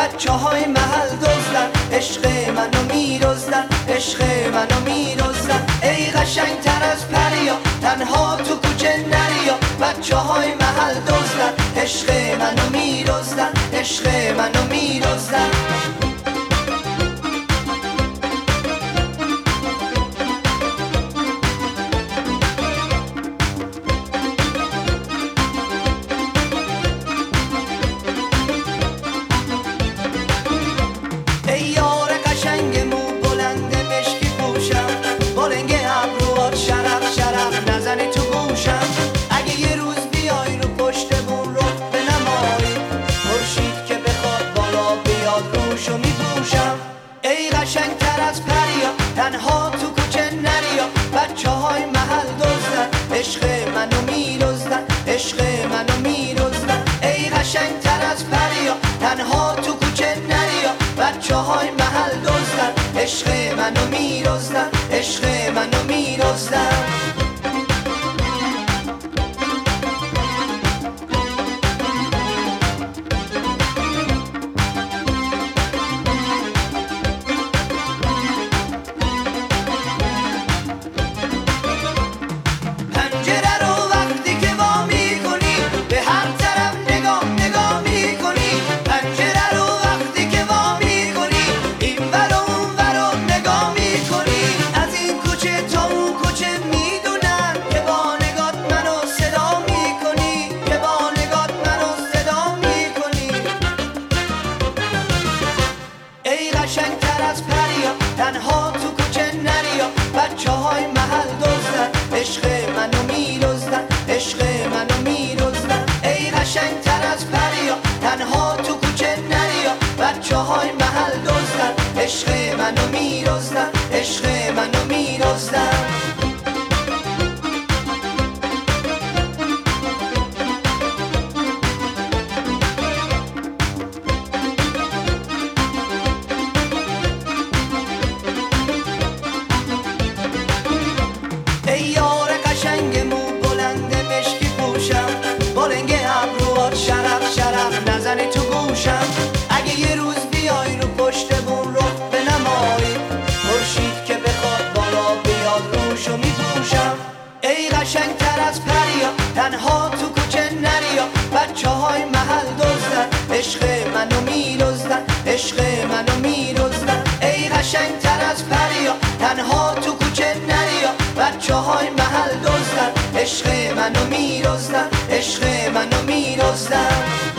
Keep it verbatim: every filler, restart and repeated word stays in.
بچه های محل دزدن، عشق منو میدزدن، عشق منو میدزدن. ای قشنگ تر از پریا تنها تو کوچه نریا، بچه های محل دزدن، عشق منو میدزدن، عشق منو میدزدن. ای قشنگ تر از پریا تنها تو کوچه نریا، بچه های محل دزدن، عشق منو میدزدن، عشق منو میدزدن. ای قشنگ تر از پریا تنها تو کوچه نریا، بچه های محل دزدن، عشق منو میدزدن، عشق منو میدزدن. قشنگ تر از پریا تنها تو کوچه نریا، بچه های محل دزدن، عشق منو میدزدن، عشق منو میدزدن. ای قشنگ تر از پریا تنها تو کوچه نریا، بچه های محل دزدن، عشق منو میدزدن، عشق منو میدزدن. ای یار قشنگ مو بلند مشکی پوشم، با رنگ ابروات شرق شرق نزنی تو گوشم. اگه یه روز بیای رو پشت بون رو بنمایی، خورشید که بخواد بالا بیاد روشو میپوشم. ای قشنگ تر از پریا تنها تو کوچه نریا، بچه های محل دزدن، عشق منو میدزدن، عشق منو میدزدن. ای قشنگ تر از پریا تنها تو کوچه نریا، بچه های محل دزدن، عشق منو میدزدن، عشق منو میدزدن.